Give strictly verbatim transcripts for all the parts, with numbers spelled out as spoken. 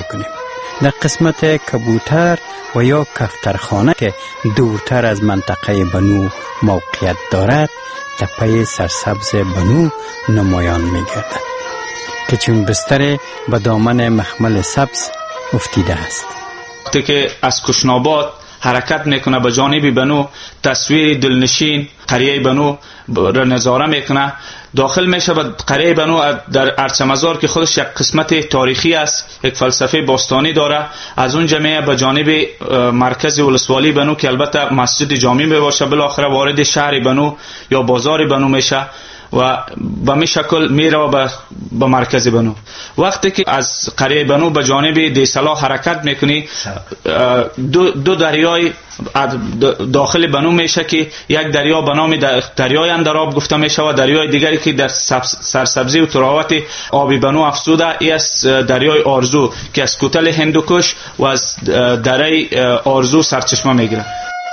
میکنیم. در قسمت کبوتر و یا کفترخانه که دورتر از منطقه بنو موقعیت دارد، تپه سرسبز بنو نمایان میگردد که چون بستر به دامن مخمل سبز افتیده است. وقتی که از کشناباد حرکت میکنه به جانب بنو، تصویر دلنشین قریه بنو را نظاره میکنه. داخل میشه به قریه بنو در ارچمزار که خودش یک قسمت تاریخی است، یک فلسفه باستانی داره. از اونجا میه به جانب مرکز ولسوالی بنو که البته مسجد جامع میباشه. بالاخره وارد شهر بنو یا بازار بنو میشه و به می شکل میره به به مرکز بنو. وقتی که از قریه بنو به جانب دیسلا حرکت میکنی، دو, دو دریای داخل بنو میشه که یک دریا به نام دریای اندراب گفته میشه و دریای دیگری که در سرسبزی و تراوت آب بنو افزوده ای است دریای آرزو که از کوتل هندوکش و از دره آرزو سرچشمه میگیره.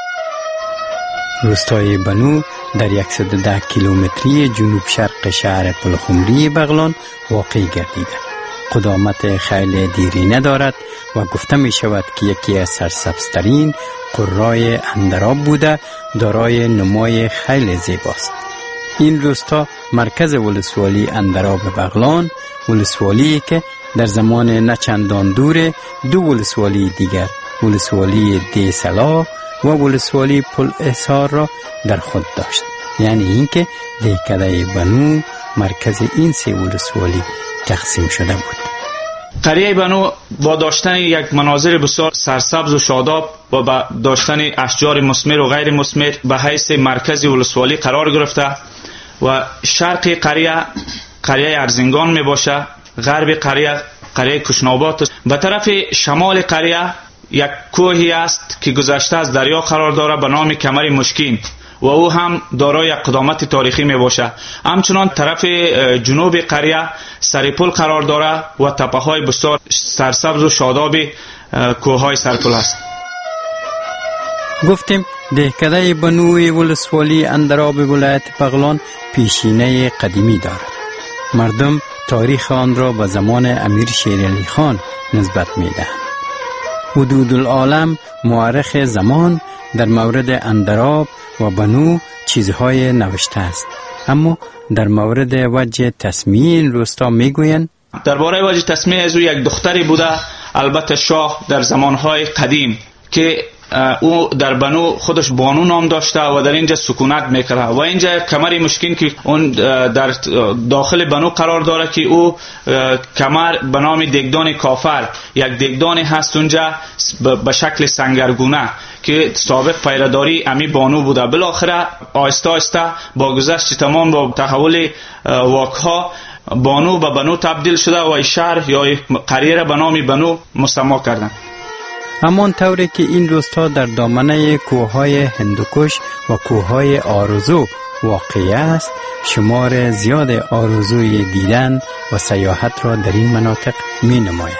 روستای بنو در صد و ده کیلومتری جنوب شرق شهر پلخمری بغلان واقع گردیده. قدامت خیلی دیری ندارد و گفته می شود که یکی از سرسبزترین قرای اندراب بوده، دارای نمای خیلی زیباست. این روستا مرکز ولسوالی اندراب بغلان، ولسوالی که در زمان نچندان دور دو ولسوالی دیگر، ولسوالی دیسلا و ولسوالی پل احصار را در خود داشت. یعنی اینکه دهکده بنو مرکز این سه ولسوالی تقسیم شده بود. قریه بنو با داشتن یک مناظر بسیار سرسبز و شاداب و با داشتن اشجار مثمر و غیر مثمر به حیث مرکز ولسوالی قرار گرفته و شرق قریه قریه ارزنگان می باشه، غرب قریه قریه کشنابات. به طرف شمال قریه یک کوهی است که گذشته از دریا قرار داره به نام کمر مشکین و او هم دارای قدامت تاریخی می باشه. همچنان طرف جنوب قریه سرپل قرار داره و تپه های بسیار سرسبز و شاداب کوه های سرپل است. گفتیم دهکده بنوی ولسوالی اندراب ولایت بغلان پیشینه قدیمی دارد. مردم تاریخ آن را به زمان امیر شیر علی خان نسبت می دهند. حدود العالم مورخ زمان در مورد اندراب و بنو چیزهای نوشته است، اما در مورد وجه تسمیه این روستا میگویند درباره وجه تسمیه از او یک دختری بوده، البته شاه در زمانهای قدیم، که او در بنو خودش بانو نام داشته و در اینجا سکونت میکرده و اینجا کمر مشکین که اون در داخل بنو قرار داره که او کمر به نام دگدان کافر، یک دگدانی هست اونجا به شکل سنگرگونه که سابق پیرداری امی بانو بوده. بالاخره آهسته آهسته با گذشت تمام با تحول واقعا بانو به بنو تبدیل شده و شهر یا قریه به نام بنو مسما کردند. همان طوری که این روستا در دامنه کوههای هندوکش و کوههای آرزو واقع است، شمار زیاد آرزوی دیدن و سیاحت را در این مناطق می نماید.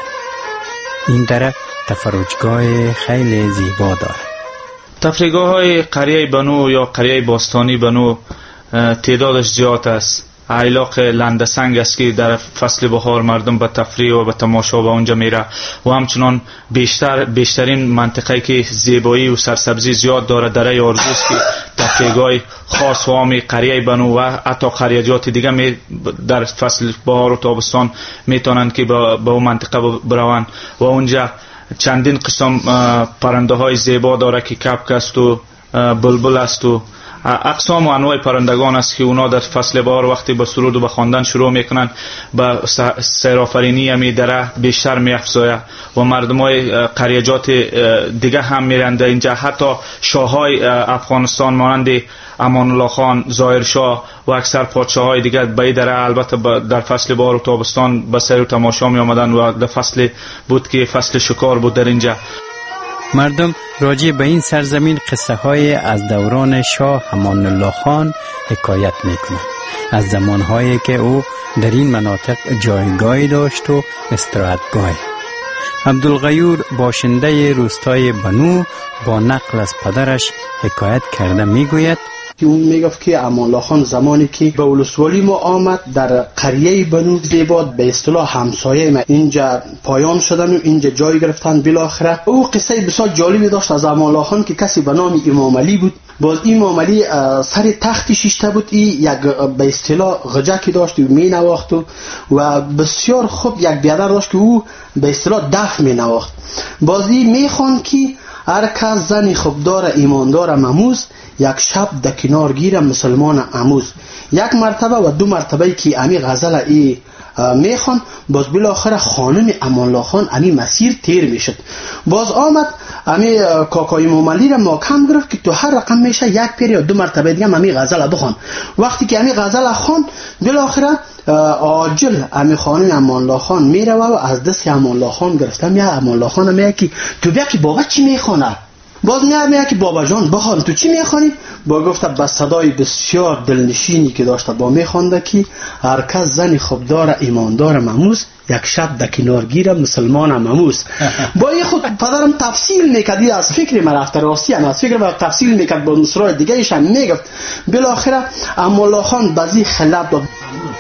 این دره تفرجگاه خیلی زیبا دارد. تفریحگاه های قریه بنو یا قریه باستانی بنو تعدادش زیاد است. علاق لندسنگ است که در فصل بهار مردم به تفریح و به تماشا به اونجا میره و همچنان بیشتر بیشترین منطقه که زیبایی و سرسبزی زیاد داره دره آرزوست که تفریحگاه خاص و عام قریه بنو و حتی قریه‌جات دیگه می در فصل بهار و تابستان میتونن که به اون منطقه بروند و اونجا چندین قسم پرنده های زیبا داره که کبک است و بلبل است و اقسام و انواع پرندگان است که اونا در فصل بهار وقتی به سرود و به خواندن شروع میکنن به سیرآفرینی می دره بیشتر میافزاید و مردمای قریه‌جات دیگه هم میرند اینجا. حتی شاههای افغانستان مانند امان الله خان، ظاهر شاه و اکثر پادشاههای دیگه به دره البته در فصل بهار و تابستان به سیر و تماشا می آمدن و در فصل بود که فصل شکار بود در اینجا. مردم راجع به این سرزمین قصه های از دوران شاه امان الله خان حکایت میکنند، از زمانهایی که او در این مناطق جایگاهی داشت و استراحتگاهی. عبدالغیور باشنده روستای بنو با نقل از پدرش حکایت کرده میگوید که اون میگفت که امان الله خان زمانی که به ولسوالی ما آمد در قریه بنو زیباد به اصطلاح همسایه ما اینجا پایان شدن و اینجا جای گرفتن. بالاخره او قصه بسیار جالبی داشت از امان الله خان که کسی به نام امام علی بود. باز امام علی سر تخت شیشته بود، این یک به اصطلاح غجکی داشت و می نواخت و بسیار خوب یک بیادر داشت که او به اصطلاح دف می نواخت. بازی می خوان که هر کس زنی خوبدار ایماندار مموز، یک شب در کنار گیرم مسلمان اموز. یک مرتبه و دو مرتبه که امی غزل ای میخوان، باز بالاخره خانم امان الله خان امی مسیر تیر میشد. باز آمد امی کاکای امام علی را محکم گرفت که تو هر رقم میشه یک پیر یا دو مرتبه دیگه امی غزل بخوان. وقتی که امی غزل خوان، بالاخره عاجل امی خانم امان الله خان میره و از دست امان الله خان گرفتم. یا امان الله خان میگه که تو بیا که بابا چی میخونه؟ باز میگه که بابا جان بخوان تو چی میخوانی؟ با گفته با صدای بسیار دلنشینی که داشته با میخوانده که هر کس زنی خوبدار ایماندار مموز، یک شب در کنار گیرم مسلمان مموز. با این خود پدرم تفصیل میکردی از فکر من رفته راستی هم از فکر من تفصیل میکرد با نصرای دیگه ایش هم میگفت. بالاخره امان الله خان بازی خلاب داد.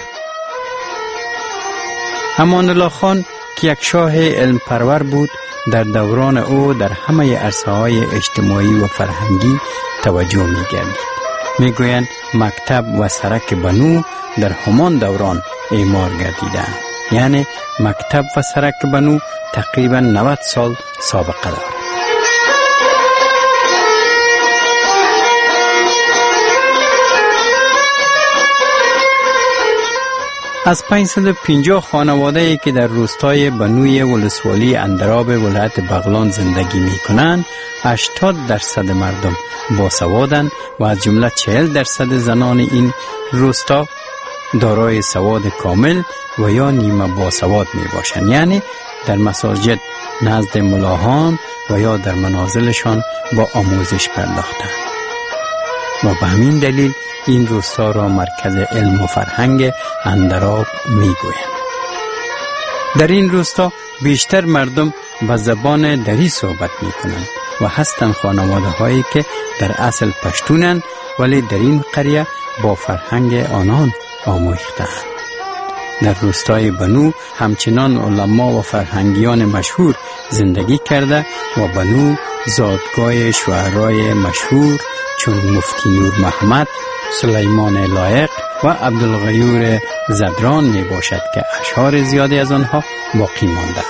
امان الله خان که یک شاه علم پرور بود، در دوران او در همه عرصه‌های اجتماعی و فرهنگی توجه می‌گردید. میگویند مکتب و سرک بنو در همان دوران اعمار گردیدند. یعنی مکتب و سرک بنو تقریبا نود سال سابقه دارد. از پانصد و پنجاه خانواده‌ای که در روستای بنوی ولسوالی اندراب ولایت بغلان زندگی می‌کنند، هشتاد درصد مردم باسوادند و از جمله چهل درصد زنان این روستا دارای سواد کامل و یا نیمه باسواد میباشند. یعنی در مساجد نزد ملاهان و یا در منازلشان با آموزش پرداختند و به همین دلیل این روستا را مرکز علم و فرهنگ اندراب میگویند. در این روستا بیشتر مردم به زبان دری صحبت میکنند و هستند خانواده هایی که در اصل پشتونند ولی در این قریه با فرهنگ آنان آموختند. در روستای بنو همچنان علما و فرهنگیان مشهور زندگی کرده و بنو زادگاه شاعرای مشهور چون مفتی نور محمد، سلیمان لایق و عبدالغیور زدران می باشد که اشعار زیادی از آنها باقی مانده.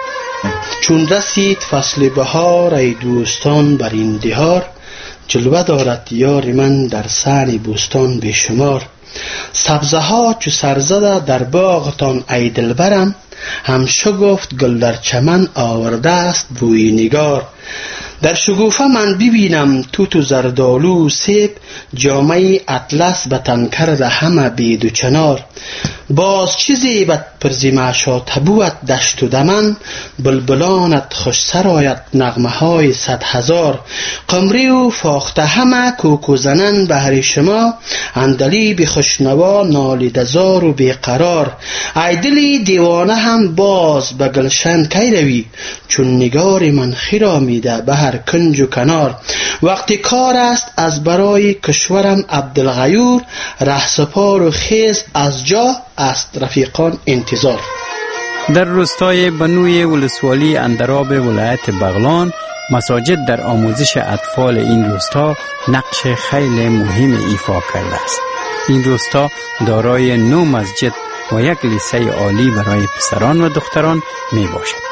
چون رسید فصل بهار ای دوستان بر این دهار، جلوه دارد یار من در سعی بوستان بیشمار. سبزه ها چو سرزده در باغتان ای دلبرم، هم شگفت گل در چمن آورده است بوی نگار. در شگوفه من ببینم توت و زردالو و سیب، جامه اطلس به تن کرده همه بید و چنار. باز چه زیبت پر زیمشا تبوت دشت و دمن، بلبلانت خوش سرایت نغمه های صد هزار. قمری و فاخته همه کوکو زنن بهر شما، اندلی بی خوشنوا نالیده زار و بیقرار. ای دلی دیوانه هم باز به گلشن کی روی، چون نگار من خیرا میده به هر کنج و کنار. وقتی کار است از برای کشورم عبدالغیور، رهسپار و خیز از جا است رفیقان انتظار. در روستای بنوی ولسوالی اندراب ولایت بغلان، مساجد در آموزش اطفال این روستا نقش خیلی مهم ایفا کرده است. این روستا دارای نو مسجد و یک لیسه عالی برای پسران و دختران می باشد.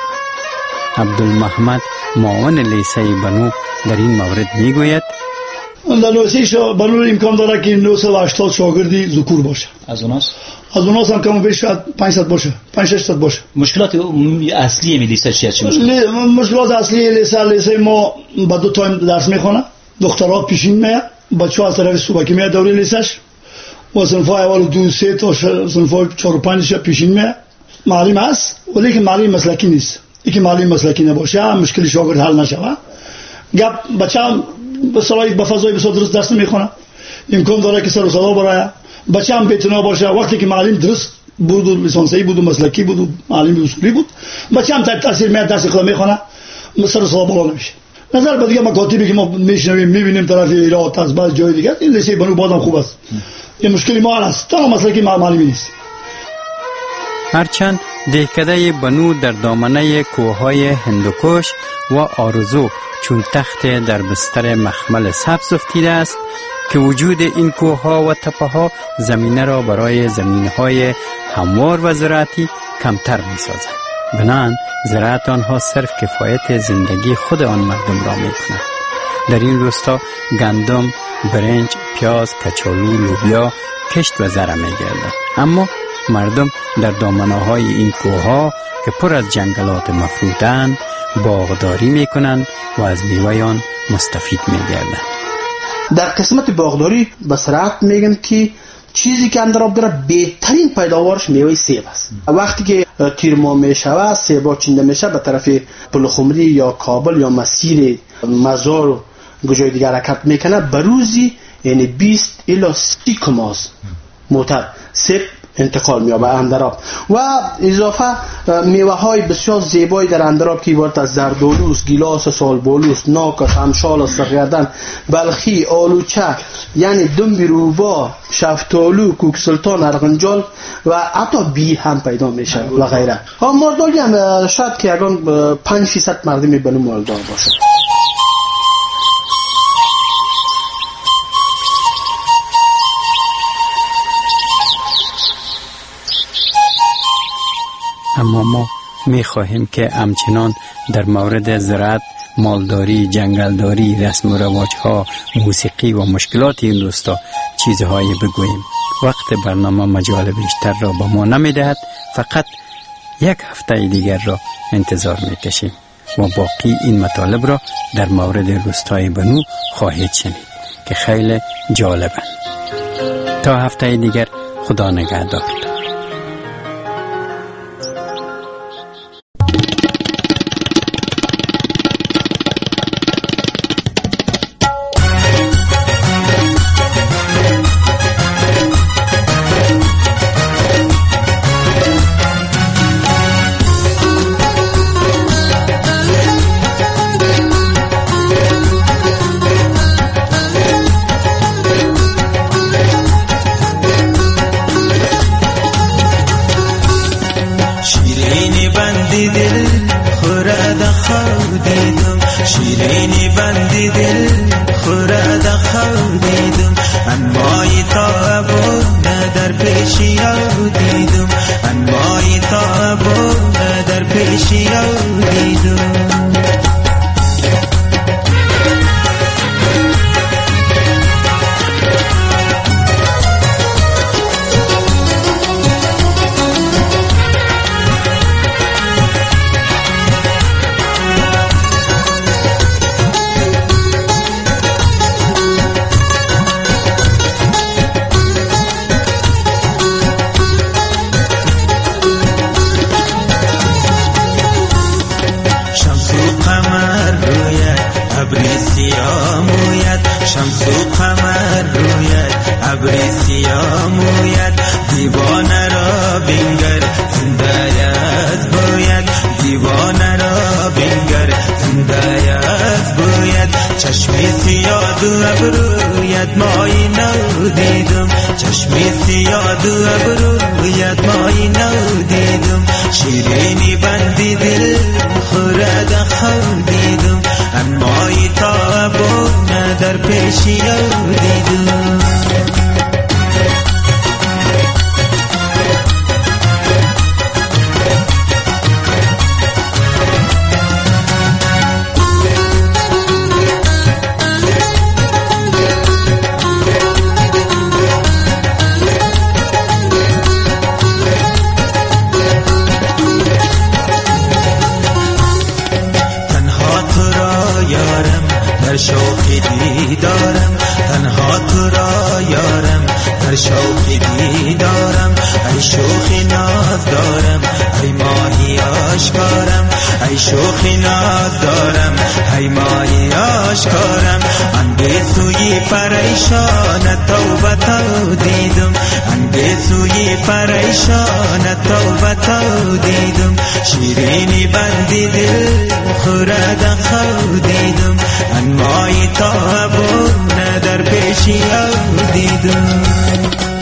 عبدالمحمد معاون لیسه بنو در این مورد می گوید در لیسه بنو امکان داره که نهصد و هشتاد شاگردی ذکور باشه. از اوناست؟ از اوناست هم کم بیش شاید پانصد باشه، پانصد شصت باشه. مشکلات اصلی لیسه چیه؟ چی مشکلات؟ مشکلات اصلی لیسه لیسه ما با دو تایم درس میخونه. دخترها پیشین میاد، بچه‌ها از طرف صبح که میاد دوره لیسهش و صنف‌های اول دو سه تا صنف‌های چهار و پنج پیشین میاد. معلم هست ولی که معلم مسلکی نیست. یکی معلم مسلکی نباشه مشکل شاگرد حل نشه. گپ بچه‌ها به صلاحی به فضای بسیار درست درس نمیخونه. امکان داره که سر و صدا برای بچه هم بی‌اعتنا باشه. وقتی که معلم درست بود و لیسانسی بود و مسلکی بود و معلم اصولی بود، بچه هم تحت تاثیر میاد درس خود میخونه، سر و صدا بالا نمیشه. نظر به دیگه مکاتبی که ما میشنویم میبینیم طرف ایران از بعض جای دیگه، این لیسه بنو بادم خوب است. این مشکلی ما هست، تا مسئله که معلومی نیست. هرچند دهکده بنو در دامنه کوههای هندوکش و آرزو چون تخت در بستر مخمل سبز افتیده است که وجود این کوهها و تپه‌ها زمینه را برای زمینهای هموار و زراعتی کمتر می‌سازد. بنابراین زراعت آنها صرف کفایت زندگی خود آن مردم را می‌کند. در این روستا گندم، برنج، پیاز، کچالو، لوبیا، کشت و زره می‌گردد. اما مردم در دامنه‌های این کوه‌ها که پر از جنگلات مفروتند باغداری می‌کنند و از میوه آن مستفید می‌گردند. در قسمت باغداری به صراحت میگم که چیزی که اندر آب داره بهترین پیداوارش میوه سیب است. وقتی که تیر ماه میشود سیبا چینده میشه به طرف پلخمری یا کابل یا مسیر مزار و جای دیگر حرکت میکنه، بروزی یعنی بیست الی سی کماز موتر سیب انتقال می‌یابد اندراب و اضافه میوه های بسیار زیبایی در اندراب که عبارت از زردآلوست، گیلاس سالبالوست، ناکس، امشال، سرگردن، بلخی، آلوچه، یعنی دنب روبا، شفتالو، کوک سلطان، ارغنجال و حتی بی هم پیدا میشه و غیره. ها مالداری هم شاید که اگران پنج فیصد مردمی بنو مالدار باشه. اما ما می خواهیم که همچنان در مورد زراعت، مالداری، جنگلداری، رسم و رواج‌ها، موسیقی و مشکلات این روستا چیزهایی بگوییم. وقت برنامه مجال بیشتر را به ما نمی دهد، فقط یک هفته دیگر را انتظار می کشیم و باقی این مطالب را در مورد روستای بنو خواهید شنید که خیلی جالبند. تا هفته دیگر، خدا نگهدار. شیرینی بندی دل خورد خودیدم انمای تابونه در پیشی دیدم انمای تابونه در پیشی دیدم شمس و قمر رویت ابری سیاه مویت دیوانه را بینگر زنده‌یت باید دیوانه را بینگر زنده‌یت باید چشمی سیاه و ابرویت مایی نو دیدم چشمی سیاه و ابرویت مایی نو دیدم شیرینی بندی دل خورد خود دیدم انمای تابونه در پیشی دیدم در شوقی دیدارم تنها تو را یارم در شوقی دیدارم ای شوخی ناز دارم ای ماهی آشکارم ای شوخی ناز دارم ای ماهی آشکارم انگه سوی پریشان توبه تو دیدم انگه سوی پریشان توبه تو دیدم شیرینی بندی دل خورد خودیدم انمای تا بونه در پیشی دیدم